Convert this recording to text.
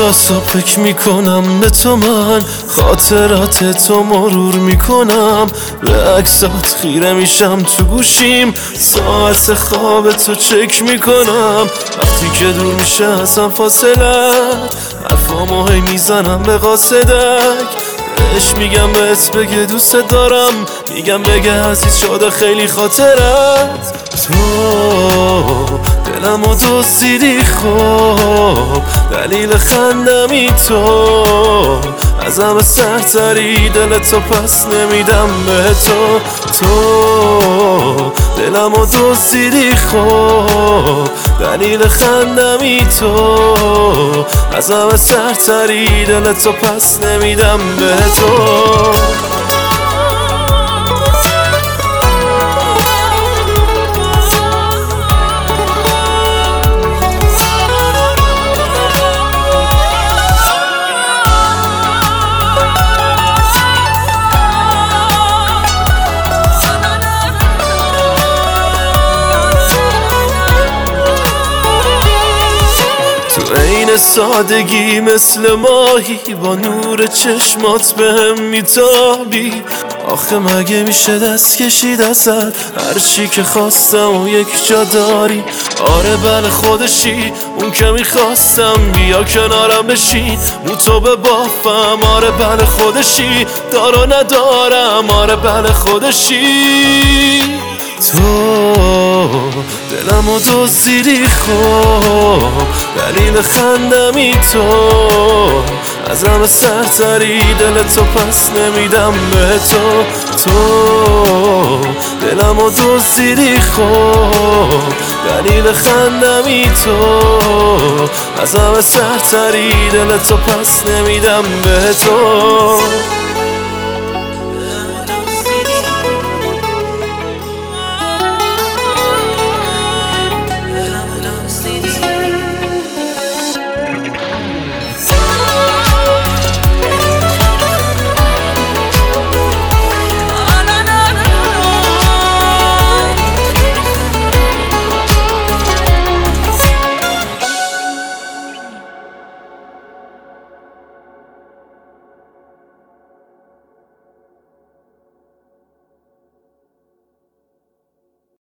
کلاسا فکر میکنم به تو، من خاطرات تو مرور میکنم، به عکسات خیره میشم تو گوشیم، ساعت خواب تو چک میکنم. وقتی که دور میشه ازم فاصلت، حرفامو هی میزنم به قاصدک، بهش میگم بهت بگه دوست دارم، میگم بگه عزیز شده خیلی خاطرت. تو دلمو دزدیدی خب، دلیل خندمی تو، از همه سرتری دلتو پس نمیدم به تو. تو دلمو دزدیدی خب، دلیل خندمی تو، از همه سرتری دلتو پس نمیدم به تو. تو عین سادگی مثل ماهی، با نور چشمات بهم میتابی. آخه مگه میشه دست کشید ازت، هرچی که خواستم و یک جا داری. آره بله خودشی، اون که میخواستم، بیا کنارم بشین مو تو به بافم. آره بله خودشی، دارو ندارم. آره بله خودشی. تو دلمو دزدیدی خب، دلیل خندمی تو، از همه سرتری دلتو پس نمیدم به تو. تو دلمو دزدیدی خب، دلیل خندمی تو، از همه سرتری دلتو پس نمیدم به تو.